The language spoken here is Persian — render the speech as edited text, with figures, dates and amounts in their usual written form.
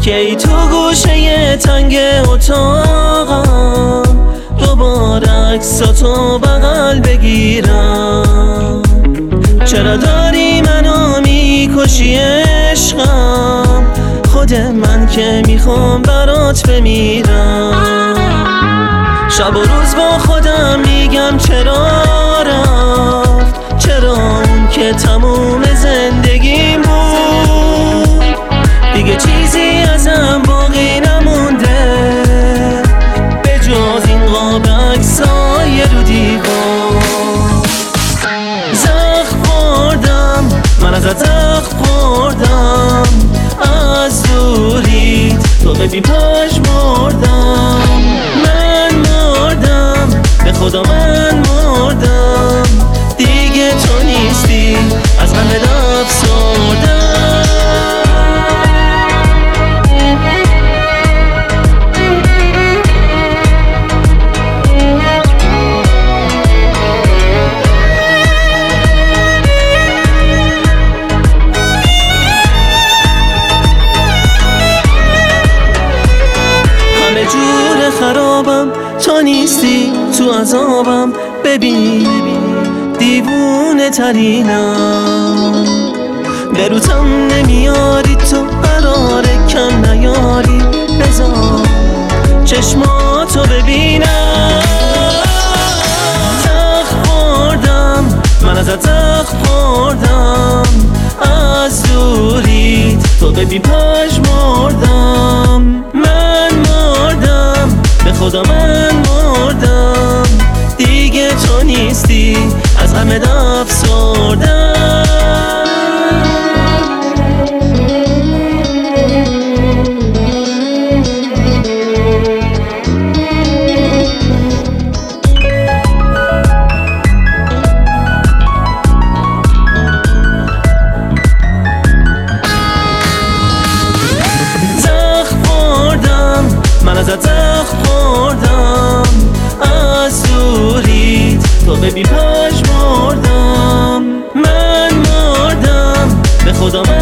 کی تو گوشه تنگ اتاقم دوباره عکساتو بغل بگیرم. چرا داری منو میکشی عشقم؟ خود من که میخوام برات بمیرم. شب و روز با خودم میگم چرا رفت، چرا اون که تموم زندگیم بود دیگه چیزی ازم باقی نمونده به جز این قاب عکسای رو دیوار. زخم خوردم، من ازت زخم خوردم، از دوریت تو به بی پاش مردم. من مردم، به خدا من مردم، دیگه تو نیستی، از غمت افسردم. خرابم، تو نیستی، تو عذابم، ببین دیوونه ترینم. بروتم نمیاری تو قراره کم نیاری، بذار چشماتو ببینم. زخم خوردم، من ازت زخم خوردم، از دوریت تو به بی پاش مردم. من مردم، به خدا من مردم، دیگه تو نیستی، از غمت افسردم. من ازت زخم خوردم، از دوریت تو به بی پاش مردم. من مردم، به خدا من